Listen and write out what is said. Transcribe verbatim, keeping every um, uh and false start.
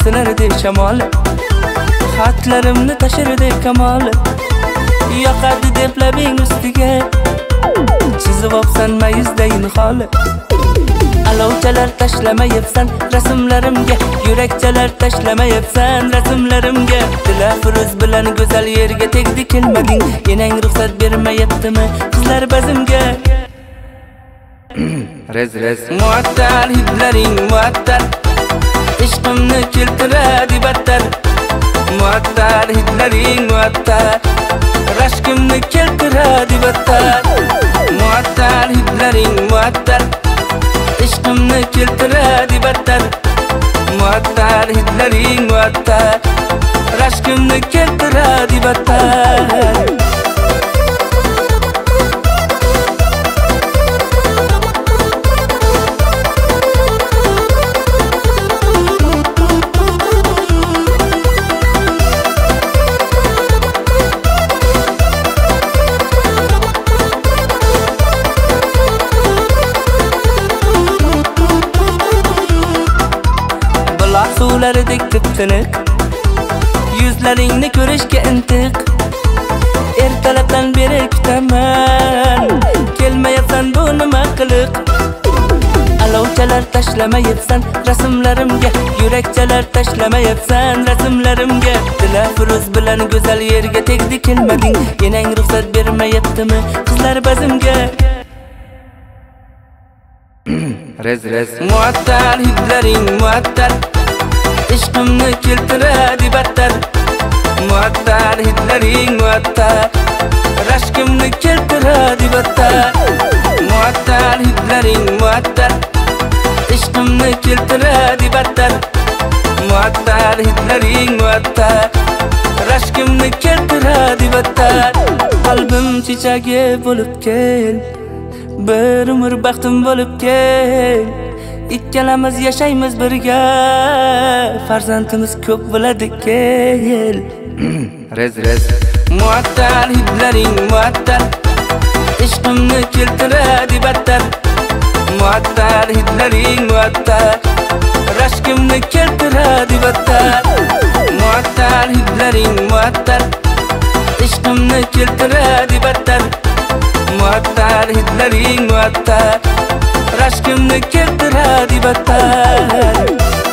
sinirdi shamol. Xatlarimni tashirdi kamol. Yoqadi deb labing ustiga chizib opsan mayizdayin hol. Alovchalar tashlamayapsan rasmlarimga, yurakchalar tashlamayapsan rasmlarimga. Dilafruz bilan go'zal yerga tegdi kelmading, enang ruxsat bermayaptimi qizlar bazimga? Rez rez muattal hidlaring muattal, ishqimni keltiradi battar. Muattal hidlaring muattal, rashkimni keltiradi battar. Muattal hidlaring muattal, ishqimni keltiradi battar. Muattal hidlaring muattal, rashkimni keltiradi battar. Suvlardek tip-tiniq, yuzlaringni ko'rishga intiq. Ertalabdan beri kutaman, kelmayapsan bu nima qiliq? Alovchalar tashlamayapsan rasmlarimga, yurakchalar tashlamayapsan rasmlarimga. Dilafruz bilan go'zal yerga tegdi kelmading, enang ruxsat bermayaptimi qizlar bazimga? Rez rez muattal hidlaring muattal, ishqimni keltiradi battar. Muattal hidlaring muattal, rashkimni keltiradi battar. Muattal hidlaring muattal, ishqimni keltiradi battar. Muattal hidlaring muattal, rashkimni keltiradi battar. Qalbim chechagi bo'lib kel, bir umr baxtim bo'lib kel. Ikkalamiz yashaymiz birga, farzandimiz ko'p bo'ladi kel. Rez rez muattal hidlaring muattal, ishqimni keltiradi battar. Muattal hidlaring muattal, rashkimni keltiradi battar. Muattal hidlaring muattal, ishqimni keltiradi battar. Muattal hidlaring muattal, rashkimni keltiradi battar.